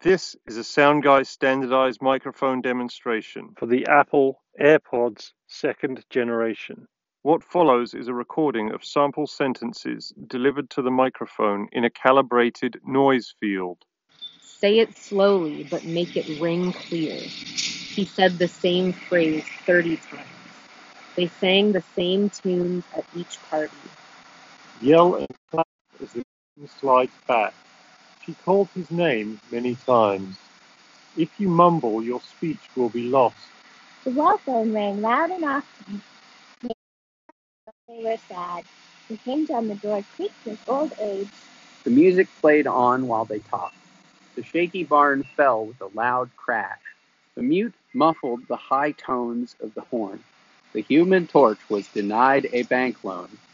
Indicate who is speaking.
Speaker 1: This is a SoundGuy standardized microphone demonstration for the Apple AirPods second generation. What follows is a recording of sample sentences delivered to the microphone in a calibrated noise field.
Speaker 2: Say it slowly, but make it ring clear. He said the same phrase 30 times. They sang the same tunes at each party.
Speaker 1: Yell and clap as the curtain slides back. She called his name many times. If you mumble, your speech will be lost.
Speaker 3: The wall phone rang loud and often. They were sad. The hinge on the door creaked with old age.
Speaker 4: The music played on while they talked. The shaky barn fell with a loud crash. The mute muffled the high tones of the horn. The Human Torch was denied a bank loan.